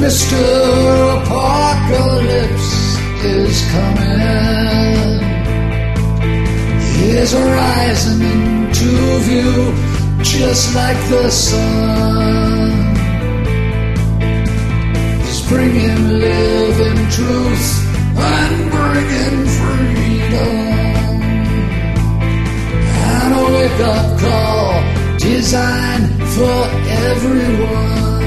Mr. Apocalypse is coming. He is rising into view just like the sun. He's bringing living truth and bringing freedom, and a wake-up call designed for everyone.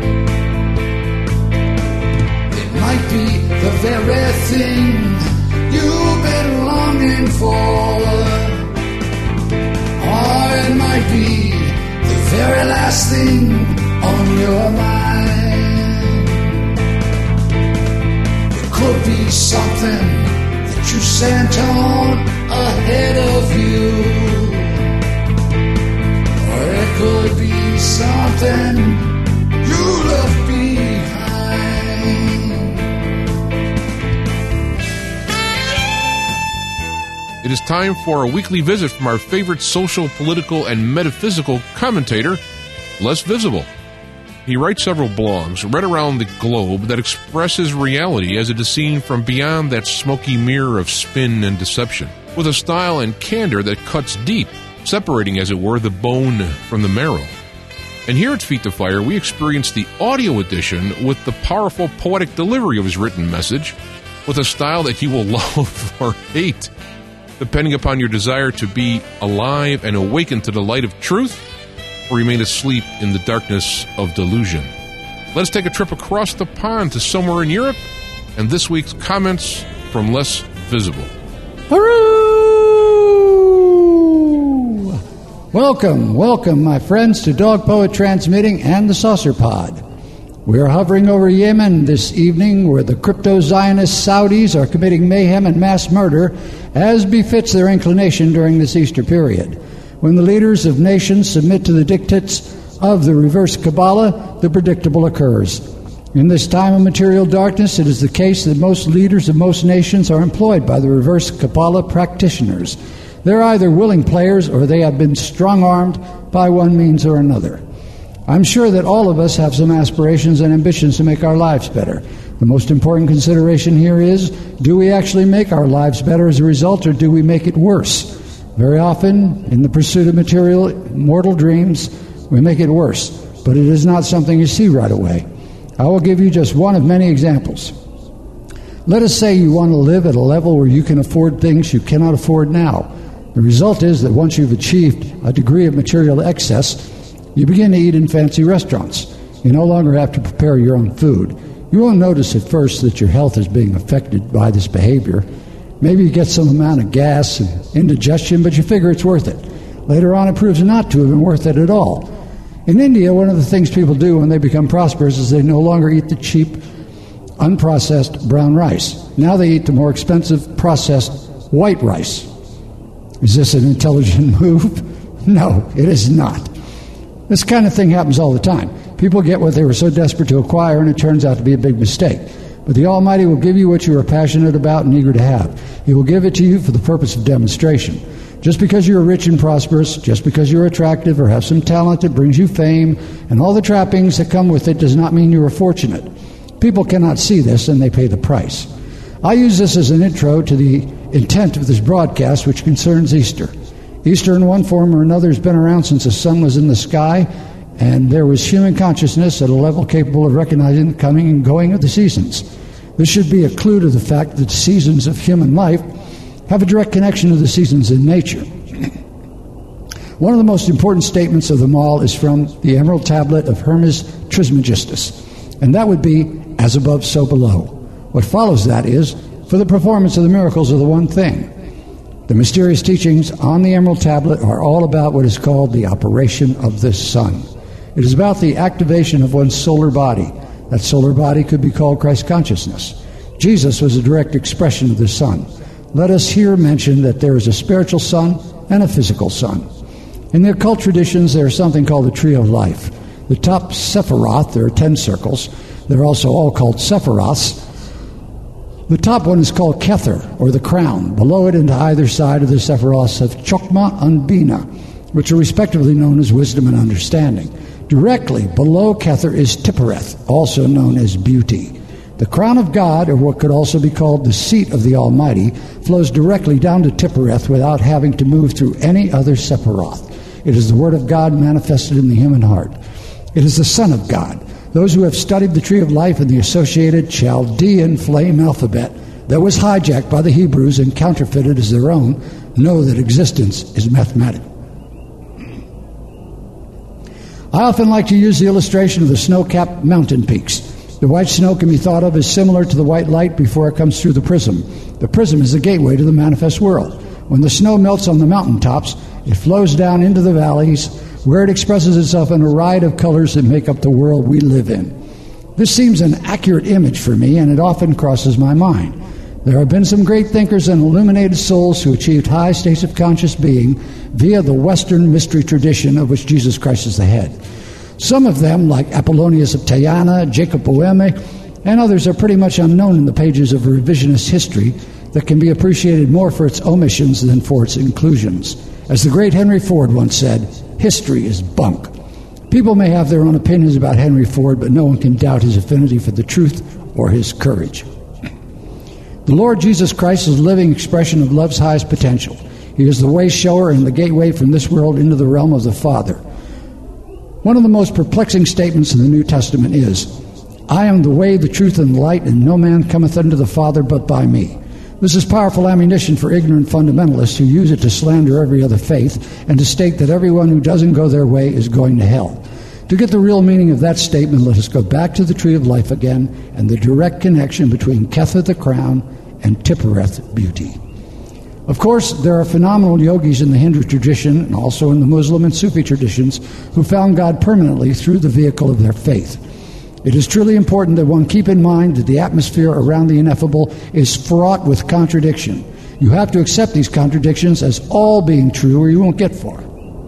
It might be the very thing you've been longing for, or it might be the very last thing on your mind. It could be something that you sent on ahead of you, or it could be something you left behind. It is time for a weekly visit from our favorite social, political, and metaphysical commentator, Les Visible. He writes several blogs right around the globe that express his reality as it is seen from beyond that smoky mirror of spin and deception, with a style and candor that cuts deep, separating, as it were, the bone from the marrow. And here at Feet to Fire, we experience the audio edition with the powerful poetic delivery of his written message, with a style that you will love or hate, depending upon your desire to be alive and awaken to the light of truth, or remain asleep in the darkness of delusion. Let us take a trip across the pond to somewhere in Europe, and this week's comments from Les Visible. Hooray! Welcome, my friends, to Dog Poet Transmitting and the Saucer Pod. We are hovering over Yemen this evening, where the crypto-Zionist Saudis are committing mayhem and mass murder, as befits their inclination during this Easter period. When the leaders of nations submit to the dictates of the reverse Kabbalah, the predictable occurs. In this time of material darkness, it is the case that most leaders of most nations are employed by the reverse Kabbalah practitioners. They're either willing players or they have been strong-armed by one means or another. I'm sure that all of us have some aspirations and ambitions to make our lives better. The most important consideration here is, do we actually make our lives better as a result, or do we make it worse? Very often, in the pursuit of material, mortal dreams, we make it worse, but it is not something you see right away. I will give you just one of many examples. Let us say you want to live at a level where you can afford things you cannot afford now. The result is that once you've achieved a degree of material excess, you begin to eat in fancy restaurants. You no longer have to prepare your own food. You won't notice at first that your health is being affected by this behavior. Maybe you get some amount of gas and indigestion, but you figure it's worth it. Later on, it proves not to have been worth it at all. In India, one of the things people do when they become prosperous is they no longer eat the cheap, unprocessed brown rice. Now they eat the more expensive, processed white rice. Is this an intelligent move? No, it is not. This kind of thing happens all the time. People get what they were so desperate to acquire, and it turns out to be a big mistake. But the Almighty will give you what you are passionate about and eager to have. He will give it to you for the purpose of demonstration. Just because you're rich and prosperous, just because you're attractive or have some talent that brings you fame, and all the trappings that come with it, does not mean you are fortunate. People cannot see this, and they pay the price. I use this as an intro to the intent of this broadcast, which concerns Easter. Easter, in one form or another, has been around since the sun was in the sky, and there was human consciousness at a level capable of recognizing the coming and going of the seasons. This should be a clue to the fact that seasons of human life have a direct connection to the seasons in nature. One of the most important statements of them all is from the Emerald Tablet of Hermes Trismegistus, and that would be, as above, so below. What follows that is, for the performance of the miracles of the one thing. The mysterious teachings on the Emerald Tablet are all about what is called the operation of the sun. It is about the activation of one's solar body. That solar body could be called Christ consciousness. Jesus was a direct expression of the sun. Let us here mention that there is a spiritual sun and a physical sun. In the occult traditions, there is something called the Tree of Life. The top Sephiroth, there are 10 circles. They're also all called Sephiroths. The top one is called Kether, or the crown. Below it and to either side of the Sephiroths have Chokmah and Binah, which are respectively known as wisdom and understanding. Directly below Kether is Tiphereth, also known as Beauty. The crown of God, or what could also be called the seat of the Almighty, flows directly down to Tiphereth without having to move through any other Sephiroth. It is the Word of God manifested in the human heart. It is the Son of God. Those who have studied the Tree of Life and the associated Chaldean flame alphabet that was hijacked by the Hebrews and counterfeited as their own know that existence is mathematical. I often like to use the illustration of the snow-capped mountain peaks. The white snow can be thought of as similar to the white light before it comes through the prism. The prism is the gateway to the manifest world. When the snow melts on the mountaintops, it flows down into the valleys, where it expresses itself in a riot of colors that make up the world we live in. This seems an accurate image for me, and it often crosses my mind. There have been some great thinkers and illuminated souls who achieved high states of conscious being via the Western mystery tradition of which Jesus Christ is the head. Some of them, like Apollonius of Tyana, Jacob Boehme, and others, are pretty much unknown in the pages of revisionist history that can be appreciated more for its omissions than for its inclusions. As the great Henry Ford once said, history is bunk. People may have their own opinions about Henry Ford, but no one can doubt his affinity for the truth or his courage. The Lord Jesus Christ is a living expression of love's highest potential. He is the way shower and the gateway from this world into the realm of the Father. One of the most perplexing statements in the New Testament is, I am the way, the truth, and the light, and no man cometh unto the Father but by me. This is powerful ammunition for ignorant fundamentalists who use it to slander every other faith and to state that everyone who doesn't go their way is going to hell. To get the real meaning of that statement, let us go back to the Tree of Life again and the direct connection between Kether the crown and Tiphereth Beauty. Of course, there are phenomenal yogis in the Hindu tradition and also in the Muslim and Sufi traditions who found God permanently through the vehicle of their faith. It is truly important that one keep in mind that the atmosphere around the ineffable is fraught with contradiction. You have to accept these contradictions as all being true or you won't get far.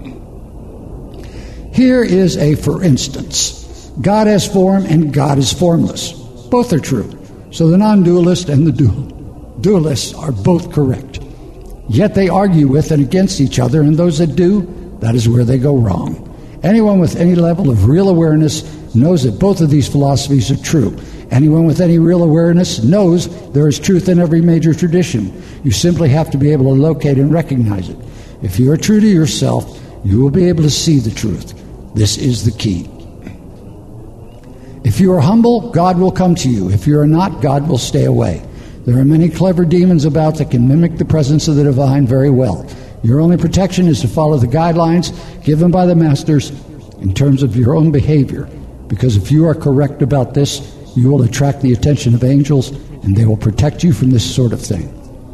Here is a for instance. God has form and God is formless. Both are true. So the non-dualist and the dualists are both correct. Yet they argue with and against each other, and those that do, that is where they go wrong. Anyone with any level of real awareness knows that both of these philosophies are true. Anyone with any real awareness knows there is truth in every major tradition. You simply have to be able to locate and recognize it. If you are true to yourself, you will be able to see the truth. This is the key. If you are humble, God will come to you. If you are not, God will stay away. There are many clever demons about that can mimic the presence of the divine very well. Your only protection is to follow the guidelines given by the masters in terms of your own behavior. Because if you are correct about this, you will attract the attention of angels and they will protect you from this sort of thing.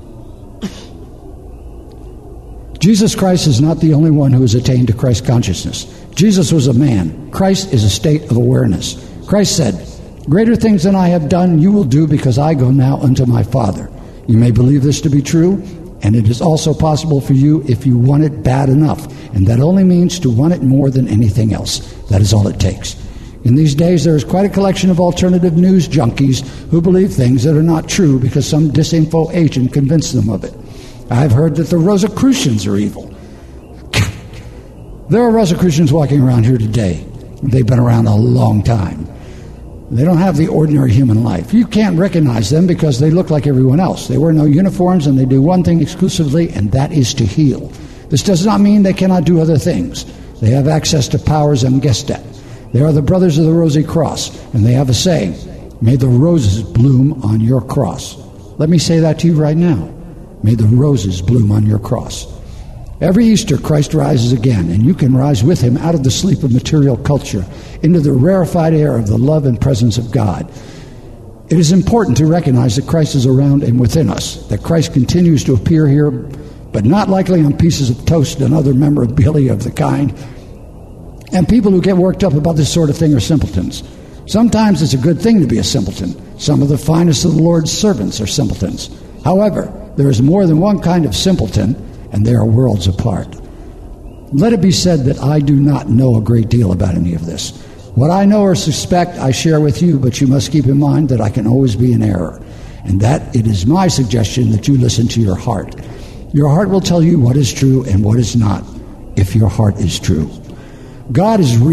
Jesus Christ is not the only one who has attained to Christ consciousness. Jesus was a man. Christ is a state of awareness. Christ said, greater things than I have done you will do because I go now unto my Father. You may believe this to be true, and it is also possible for you if you want it bad enough. And that only means to want it more than anything else. That is all it takes. In these days, there is quite a collection of alternative news junkies who believe things that are not true because some disinfo agent convinced them of it. I've heard that the Rosicrucians are evil. There are Rosicrucians walking around here today. They've been around a long time. They don't have the ordinary human life. You can't recognize them because they look like everyone else. They wear no uniforms and they do one thing exclusively, and that is to heal. This does not mean they cannot do other things. They have access to powers unguessed at. They are the brothers of the Rosy Cross, and they have a saying, may the roses bloom on your cross. Let me say that to you right now. May the roses bloom on your cross. Every Easter, Christ rises again, and you can rise with him out of the sleep of material culture into the rarefied air of the love and presence of God. It is important to recognize that Christ is around and within us, that Christ continues to appear here, but not likely on pieces of toast and other memorabilia of the kind. And people who get worked up about this sort of thing are simpletons. Sometimes it's a good thing to be a simpleton. Some of the finest of the Lord's servants are simpletons. However, there is more than one kind of simpleton, and they are worlds apart. Let it be said that I do not know a great deal about any of this. What I know or suspect I share with you, but you must keep in mind that I can always be in error, and that it is my suggestion that you listen to your heart. Your heart will tell you what is true and what is not, if your heart is true. God is real.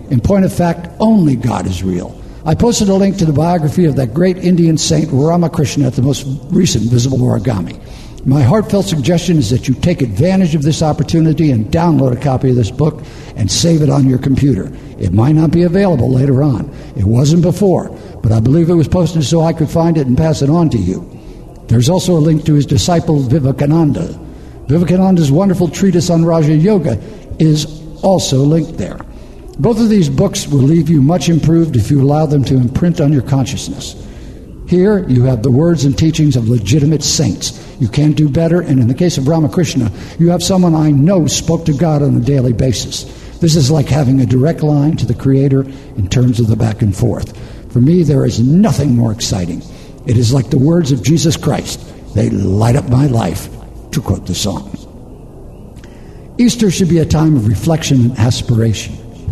In point of fact, only God is real. I posted a link to the biography of that great Indian saint Ramakrishna at the most recent Visible Origami. My heartfelt suggestion is that you take advantage of this opportunity and download a copy of this book and save it on your computer. It might not be available later on. It wasn't before, but I believe it was posted so I could find it and pass it on to you. There's also a link to his disciple Vivekananda. Vivekananda's wonderful treatise on Raja Yoga is also linked there. Both of these books will leave you much improved if you allow them to imprint on your consciousness. Here you have the words and teachings of legitimate saints. You can't do better, and in the case of Ramakrishna, you have someone I know spoke to God on a daily basis. This is like having a direct line to the Creator in terms of the back and forth. For me, there is nothing more exciting. It is like the words of Jesus Christ. They light up my life, to quote the song. Easter should be a time of reflection and aspiration.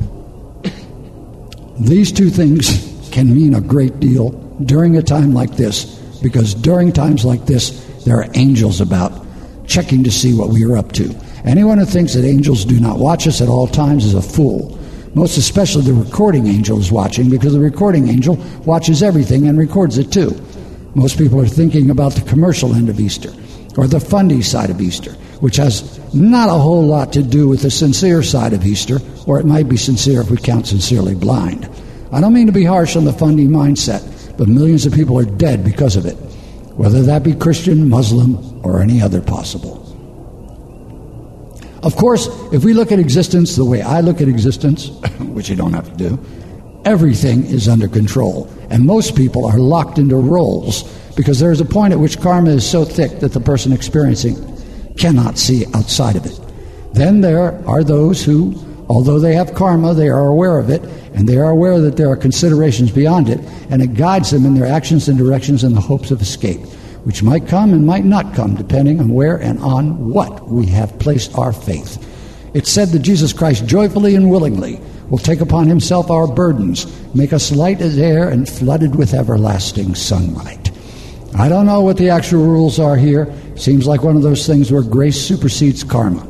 These two things can mean a great deal during a time like this, because during times like this, there are angels about, checking to see what we are up to. Anyone who thinks that angels do not watch us at all times is a fool. Most especially the recording angel is watching, because the recording angel watches everything and records it too. Most people are thinking about the commercial end of Easter, or the fundy side of Easter, which has not a whole lot to do with the sincere side of Easter, or it might be sincere if we count sincerely blind. I don't mean to be harsh on the fundy mindset, but millions of people are dead because of it, whether that be Christian, Muslim, or any other possible. Of course, if we look at existence the way I look at existence, which you don't have to do, everything is under control, and most people are locked into roles, because there is a point at which karma is so thick that the person experiencing cannot see outside of it. Then there are those who, although they have karma, they are aware of it, and they are aware that there are considerations beyond it, and it guides them in their actions and directions in the hopes of escape, which might come and might not come, depending on where and on what we have placed our faith. It's said that Jesus Christ joyfully and willingly will take upon himself our burdens, make us light as air and flooded with everlasting sunlight. I don't know what the actual rules are here. Seems like one of those things where grace supersedes karma.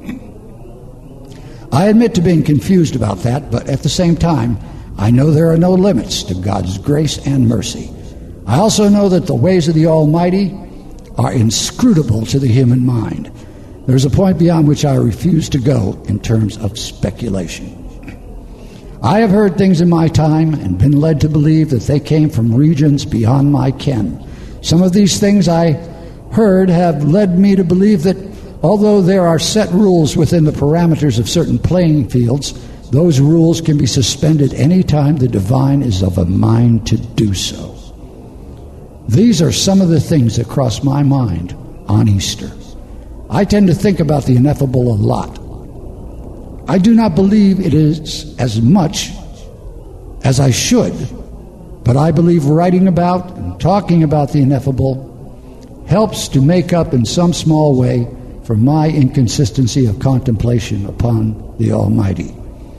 I admit to being confused about that, but at the same time, I know there are no limits to God's grace and mercy. I also know that the ways of the Almighty are inscrutable to the human mind. There's a point beyond which I refuse to go in terms of speculation. I have heard things in my time and been led to believe that they came from regions beyond my ken. Some of these things I heard have led me to believe that although there are set rules within the parameters of certain playing fields, those rules can be suspended any time the divine is of a mind to do so. These are some of the things that cross my mind on Easter. I tend to think about the ineffable a lot. I do not believe it is as much as I should, but I believe writing about and talking about the ineffable helps to make up in some small way for my inconsistency of contemplation upon the Almighty.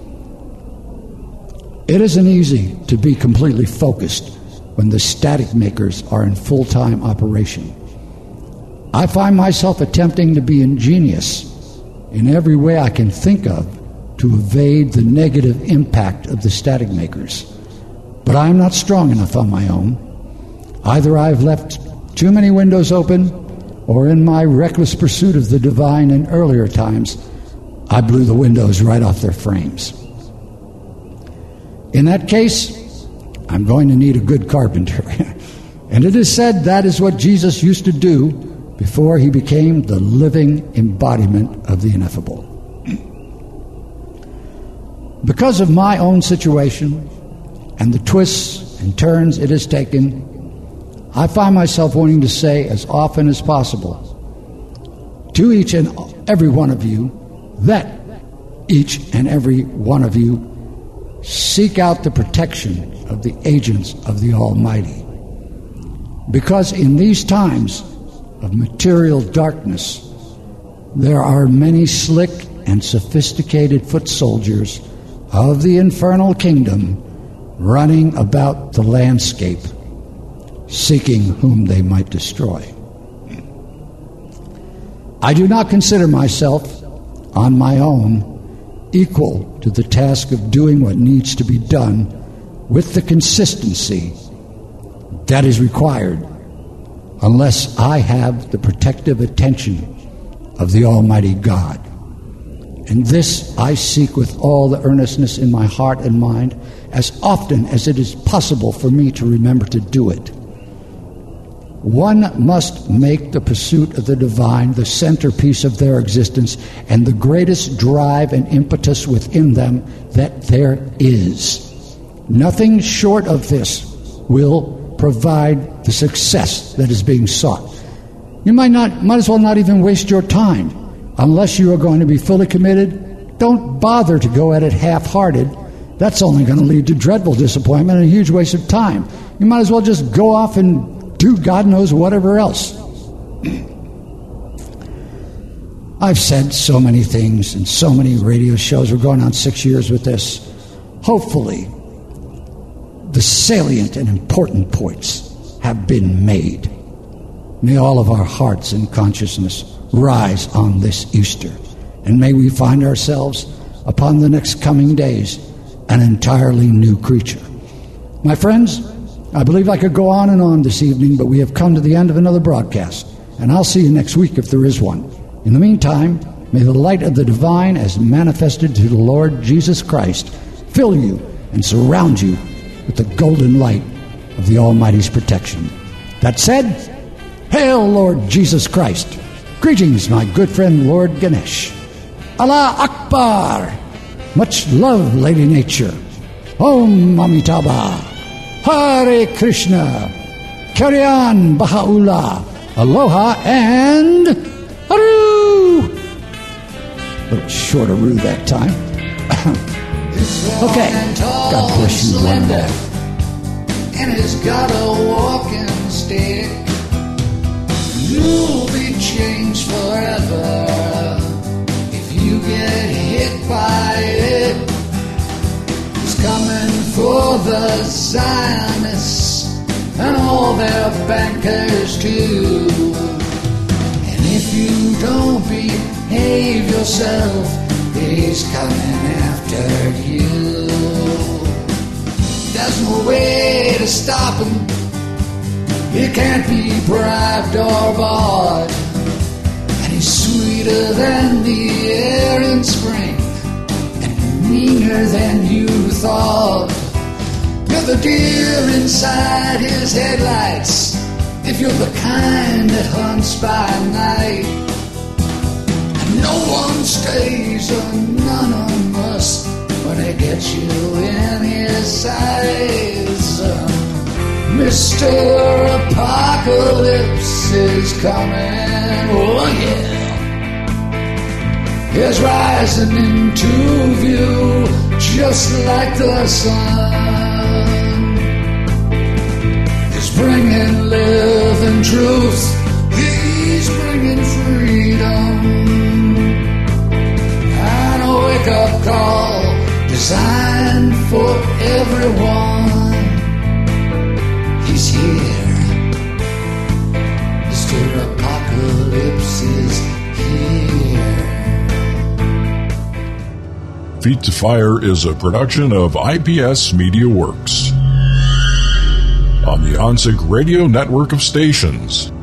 It isn't easy to be completely focused when the static makers are in full-time operation. I find myself attempting to be ingenious in every way I can think of to evade the negative impact of the static makers. But I am not strong enough on my own. Either I've left too many windows open, or in my reckless pursuit of the divine in earlier times, I blew the windows right off their frames. In that case, I'm going to need a good carpenter. And it is said that is what Jesus used to do before he became the living embodiment of the ineffable. Because of my own situation and the twists and turns it has taken, I find myself wanting to say as often as possible to each and every one of you that each and every one of you seek out the protection of the agents of the Almighty. Because in these times of material darkness, there are many slick and sophisticated foot soldiers of the infernal kingdom running about the landscape, seeking whom they might destroy. I do not consider myself, on my own, equal to the task of doing what needs to be done with the consistency that is required, unless I have the protective attention of the Almighty God. And this I seek with all the earnestness in my heart and mind, as often as it is possible for me to remember to do it. One must make the pursuit of the divine the centerpiece of their existence and the greatest drive and impetus within them that there is. Nothing short of this will provide the success that is being sought. You might as well not even waste your time. Unless you are going to be fully committed, don't bother to go at it half-hearted. That's only going to lead to dreadful disappointment and a huge waste of time. You might as well just go off and do God knows whatever else. I've said so many things and so many radio shows. We're going on 6 years with this. Hopefully, the salient and important points have been made. May all of our hearts and consciousness rise on this Easter, and may we find ourselves upon the next coming days an entirely new creature. My friends, I believe I could go on and on this evening, but we have come to the end of another broadcast, and I'll see you next week if there is one. In the meantime, may the light of the divine as manifested to the Lord Jesus Christ fill you and surround you with the golden light of the Almighty's protection. That said, hail Lord Jesus Christ. Greetings, my good friend Lord Ganesh. Allah Akbar. Much love, Lady Nature. Om Amitabha. Hare Krishna. Carry on, Baha'u'llah. Aloha and Haru. A little short of rude that time. Okay. God bless you, one and all. And he's got a walking stick. You'll be changed forever if you get hit by it. He's coming for the Zionists and all their bankers too. And if you don't behave yourself, he's coming after you. There's no way to stop him. He can't be bribed or bought. And he's sweeter than the air in spring and meaner than you thought. You're the deer inside his headlights if you're the kind that hunts by night. And no one stays anonymous when he gets you in his sights. Mr. Apocalypse is coming, oh yeah. He's rising into view just like the sun. He's bringing living truth, he's bringing freedom. And a wake-up call designed for everyone. He's here. Mr. Apocalypse is here. Feet to Fire is a production of IPS Media Works on the OnSync Radio network of stations.